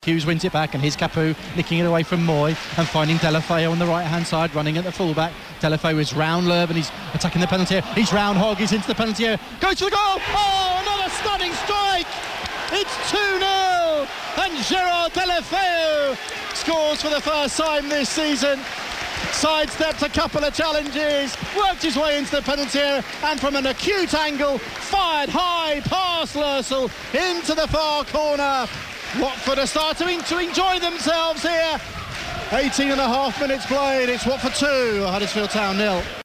Hughes wins it back, and here's Capoue nicking it away from Moy and finding Delafeu on the right-hand side, running at the fullback. Delafeu is round Lerb, and he's attacking the penalty area. He's round Hogg, he's into the penalty area. Goes for the goal! Oh, another stunning strike! It's 2-0, and Gerard Delafeu scores for the first time this season. Sidestepped a couple of challenges, worked his way into the penalty area, and from an acute angle, fired high past Lersel into the far corner. Watford are starting to enjoy themselves here. 18 and a half minutes played. It's Watford 2, Huddersfield Town 0.